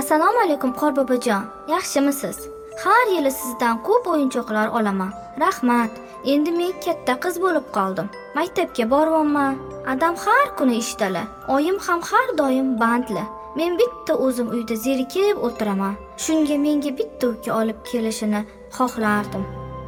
Assalomu alaykum Qorbobojon. Yaxshimisiz? Har yili sizdan ko'p o'yinchoqlar olaman. Rahmat. Endi men katta qiz bo'lib qoldim. Maktabga boryapman. Adam har kuni ishdalar. Oyim ham har doim bandli. Men bitta o'zim uyda zerikib o'tiraman. Shunga menga bitta uka olib kelishini xohlardim.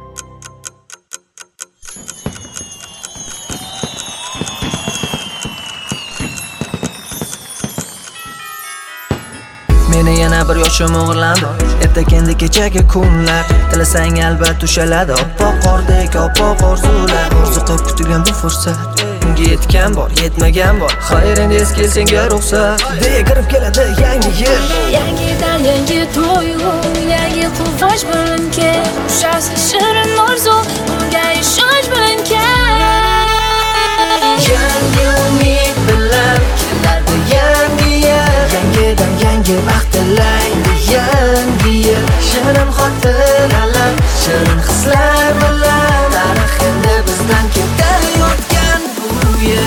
Meni yana bir yoshim o'g'irlandi. Erta kendi kechagi kunlar, tilasang albatta ushaladi. Oppoq qordek oppoq orzular, orziqib kutilgan bu fursat. Unga yetgan bor, yetmagan bor. Xayr endi es kelsenga ruxsat. Deya kirib keladi yangi yil. Yangidan yangi to'ygu, yangi quvonch bilan kel. Ushasi shirin orzu, unga ishonch bilan kel. Yangi umid bilan kelardi yangi yil. Yangidan yangi baxt tilaydi yangi yil. Shirin xotiralar, shirin hislar bilan tarix endi bizdan ketayotgan bu yil.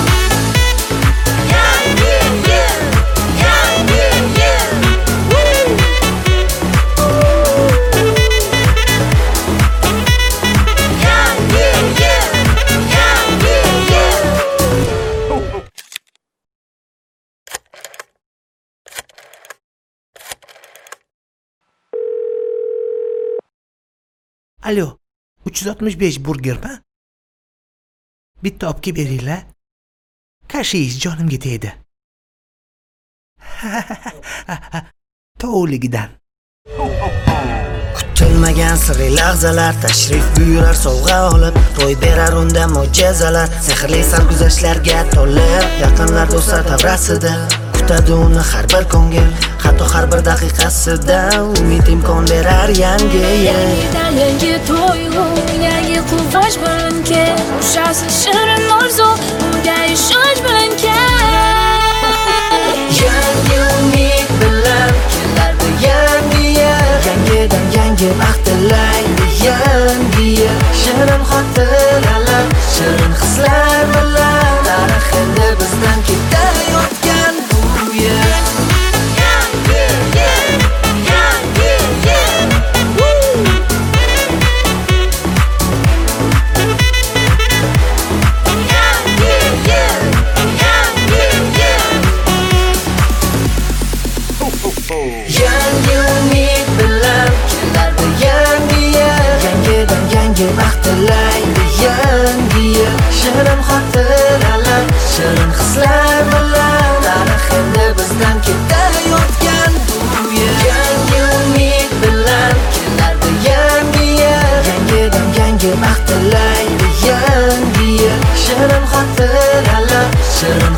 Yangi yil, yangi yil. Yangi yil, yangi yil. Alo, 365 burgermi? Bitta olib kelib beringlar. Kashingiz jonimga tegdi. To'ligidan. Kutilmagan sirli lahzalar, tashrif buyurar sovg'a olib, to'y berar unda mo'jizalar, sehrli sarguzashtlarga to'lib, yaqinlar do'stlar davrasida kutadi uni har bir ko'ngil, hatto har bir daqiqasida umid imkon berar yangi yil. Yangidan yangi to'ygu, yangi quvonch bilan kel. Ushasi shirin orzu, unga ishonch bilan kel. Yangi umid bilan kelardi yangi yil. Yangidan yangi baxt tilaydi yangi yil. Shirin xotiralar, shirin hislar bilan tarix endi bizdan ketayotgan bu yil. Yangi yil, yangi yil. Yangi yil, yangi yil. Yangi umid bilan kelardi yangi yil. Yangidan yangi baxt tilaydi yangi yil. Shirin xotiralar, shirin hislar bilan tarix endi bizdan ketayotgan bu yil. Yangi umid bilan kelardi yangi yil. Yangidan yangi baxt tilaydi yangi yil. Shirin xotiralar, shirin